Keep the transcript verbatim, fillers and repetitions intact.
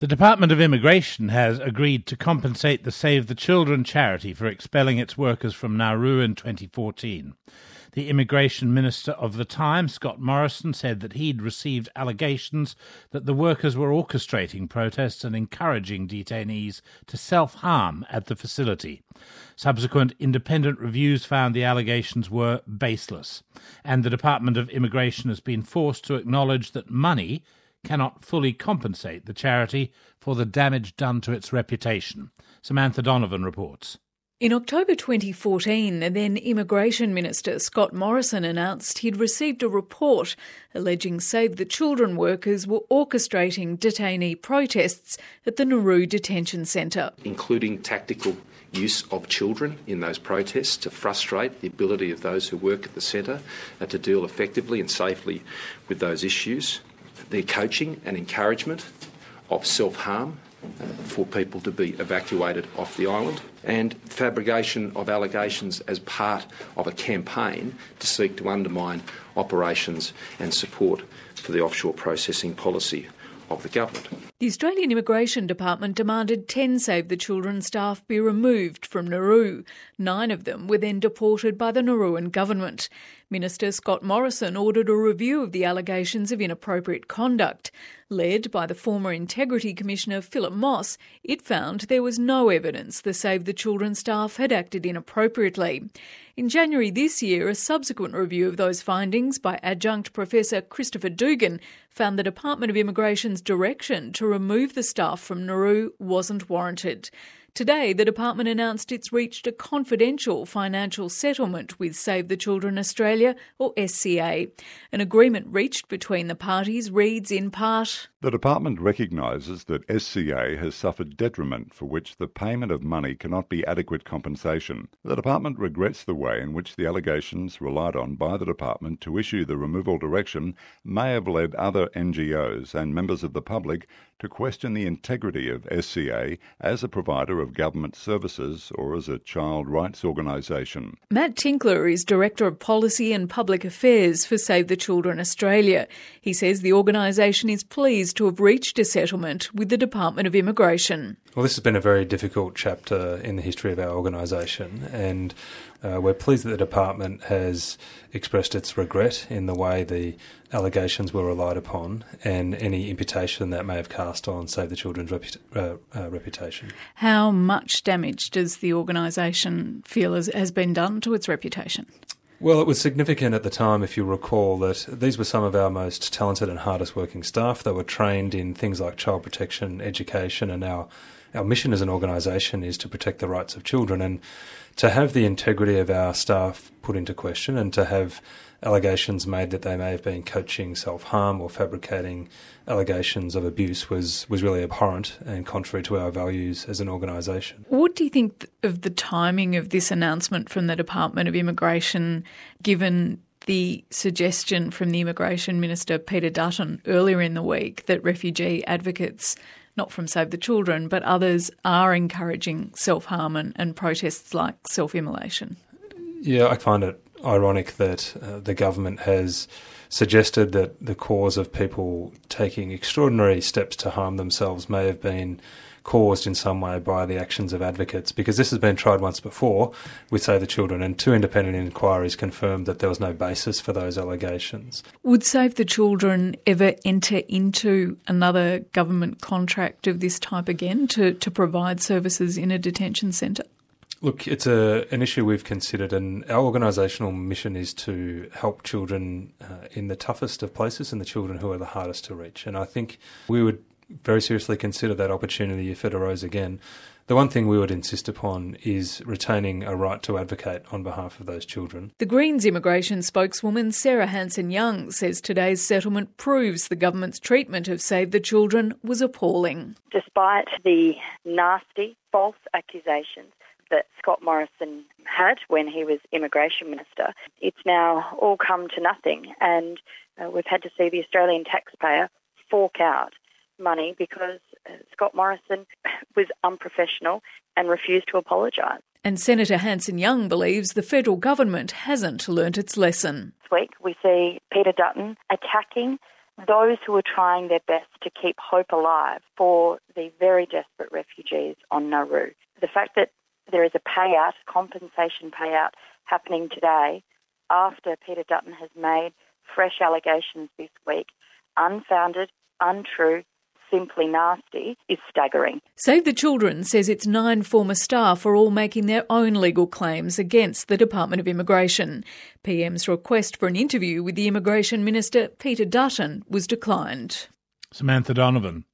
The Department of Immigration has agreed to compensate the Save the Children charity for expelling its workers from Nauru in twenty fourteen. The Immigration Minister of the time, Scott Morrison, said that he'd received allegations that the workers were orchestrating protests and encouraging detainees to self-harm at the facility. Subsequent independent reviews found the allegations were baseless, and the Department of Immigration has been forced to acknowledge that money cannot fully compensate the charity for the damage done to its reputation. Samantha Donovan reports. In October twenty fourteen, then Immigration Minister Scott Morrison announced he'd received a report alleging Save the Children workers were orchestrating detainee protests at the Nauru Detention Centre, including tactical use of children in those protests to frustrate the ability of those who work at the centre uh, to deal effectively and safely with those issues. Their coaching and encouragement of self-harm uh, for people to be evacuated off the island, and fabrication of allegations as part of a campaign to seek to undermine operations and support for the offshore processing policy of the government. The Australian Immigration Department demanded ten Save the Children staff be removed from Nauru. Nine of them were then deported by the Nauruan government. Minister Scott Morrison ordered a review of the allegations of inappropriate conduct. Led by the former Integrity Commissioner Philip Moss, it found there was no evidence the Save the Children staff had acted inappropriately. In January this year, a subsequent review of those findings by Adjunct Professor Christopher Dugan found the Department of Immigration's direction to remove the staff from Nauru wasn't warranted. Today, the department announced it's reached a confidential financial settlement with Save the Children Australia, or S C A. An agreement reached between the parties reads in part, "The department recognises that S C A has suffered detriment for which the payment of money cannot be adequate compensation. The department regrets the way in which the allegations relied on by the department to issue the removal direction may have led other N G Os and members of the public to question the integrity of S C A as a provider of government services or as a child rights organisation." Matt Tinkler is Director of Policy and Public Affairs for Save the Children Australia. He says the organisation is pleased to have reached a settlement with the Department of Immigration. Well, this has been a very difficult chapter in the history of our organisation, and uh, we're pleased that the department has expressed its regret in the way the allegations were relied upon and any imputation that may have cast on Save the Children's repu- uh, uh, reputation. How much damage does the organisation feel has, has been done to its reputation? Well, it was significant at the time, if you recall, that these were some of our most talented and hardest working staff. They were trained in things like child protection, education, and our, our mission as an organisation is to protect the rights of children. And to have the integrity of our staff put into question and to have allegations made that they may have been coaching self-harm or fabricating allegations of abuse was, was really abhorrent and contrary to our values as an organisation. What do you think of the timing of this announcement from the Department of Immigration, given the suggestion from the Immigration Minister Peter Dutton earlier in the week that refugee advocates, not from Save the Children, but others, are encouraging self-harm and, and protests like self-immolation? Yeah, I find it ironic that uh, the government has suggested that the cause of people taking extraordinary steps to harm themselves may have been caused in some way by the actions of advocates, because this has been tried once before with Save the Children, and two independent inquiries confirmed that there was no basis for those allegations. Would Save the Children ever enter into another government contract of this type again to, to provide services in a detention centre? Look, it's a, an issue we've considered, and our organisational mission is to help children uh, in the toughest of places and the children who are the hardest to reach. And I think we would very seriously consider that opportunity if it arose again. The one thing we would insist upon is retaining a right to advocate on behalf of those children. The Greens immigration spokeswoman Sarah Hanson-Young says today's settlement proves the government's treatment of Save the Children was appalling. Despite the nasty, false accusations that Scott Morrison had when he was Immigration Minister, it's now all come to nothing, and uh, we've had to see the Australian taxpayer fork out money because uh, Scott Morrison was unprofessional and refused to apologise. And Senator Hanson-Young believes the federal government hasn't learnt its lesson. This week we see Peter Dutton attacking those who are trying their best to keep hope alive for the very desperate refugees on Nauru. The fact that there is a payout, compensation payout, happening today after Peter Dutton has made fresh allegations this week, unfounded, untrue, simply nasty, is staggering. Save the Children says its nine former staff are all making their own legal claims against the Department of Immigration. P M's request for an interview with the Immigration Minister, Peter Dutton, was declined. Samantha Donovan.